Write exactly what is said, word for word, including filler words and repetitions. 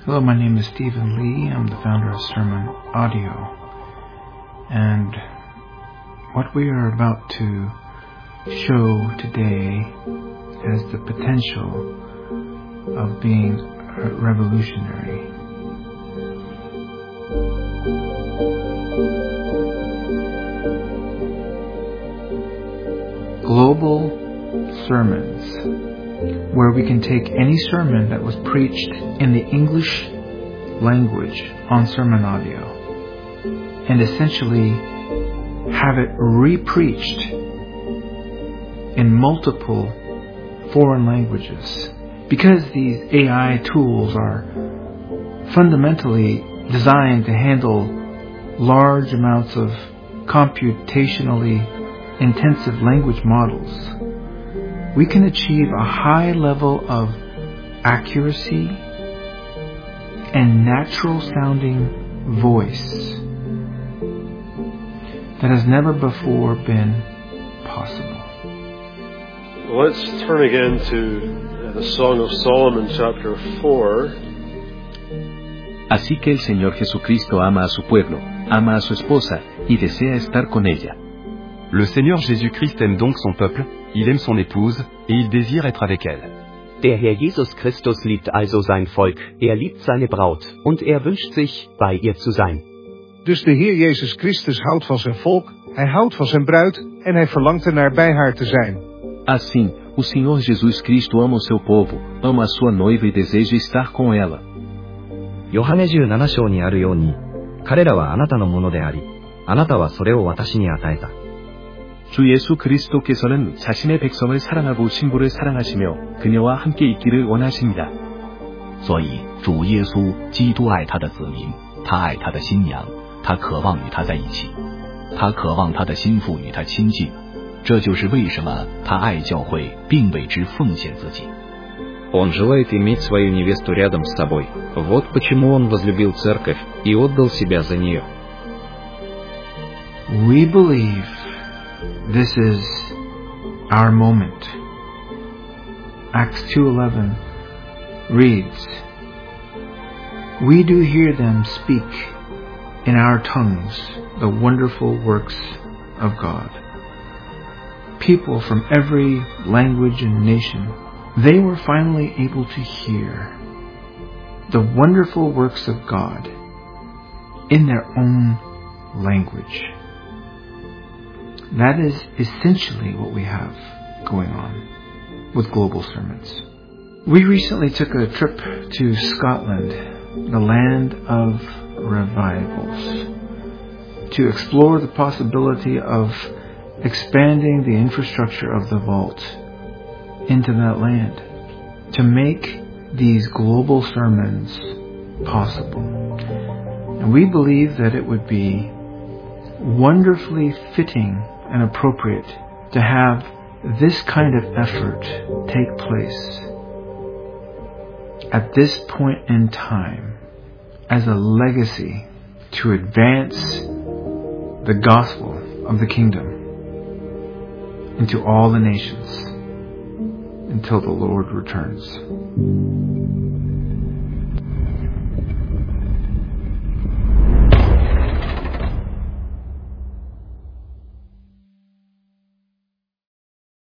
Hello, my name is Stephen Lee. I'm the founder of Sermon Audio. And what we are about to show today has the potential of being revolutionary. Global sermons, where we can take any sermon that was preached in the English language on Sermon Audio and essentially have it re-preached in multiple foreign languages. Because these A I tools are fundamentally designed to handle large amounts of computationally intensive language models, we can achieve a high level of accuracy and natural sounding voice that has never before been possible. Let's turn again to the Song of Solomon, chapter four. Así que el Señor Jesucristo ama a su pueblo, ama a su esposa y desea estar con ella. Le Seigneur Jésus-Christ aime donc son peuple, il aime son épouse, et il désire être avec elle. Der Herr Jesus Christus liebt also sein Volk, er liebt seine Braut, und er wünscht sich, bei ihr zu sein. Dus de Heer Jezus Christus houdt van zijn volk, hij houdt van zijn bruid, en hij verlangt ernaar bij haar te zijn. Assim, o Senhor Jesus Cristo ama o seu povo, ama a sua noiva e deseja estar com ela. ヨハネじゅうなな章にあるように、彼らはあなたのものであり、あなたはそれを私に与えた。 주 예수 그리스도께서는 자신의 백성을 사랑하고 신부를 사랑하시며 그녀와 함께 있기를 원하십니다. 所以主耶稣基督爱他的子民，他爱他的新娘，他渴望与他在一起，他渴望他的心腹与他亲近，这就是为什么他爱教会并为之奉献自己。 Он желает иметь свою невесту рядом с собой. Вот почему он возлюбил церковь и отдал себя за нее. We believe this is our moment. Acts two eleven reads, "We do hear them speak in our tongues the wonderful works of God." People from every language and nation, they were finally able to hear the wonderful works of God in their own language. That is essentially what we have going on with global sermons. We recently took a trip to Scotland, the land of revivals, to explore the possibility of expanding the infrastructure of the vault into that land, to make these global sermons possible. And we believe that it would be wonderfully fitting and appropriate to have this kind of effort take place at this point in time as a legacy to advance the gospel of the kingdom into all the nations until the Lord returns.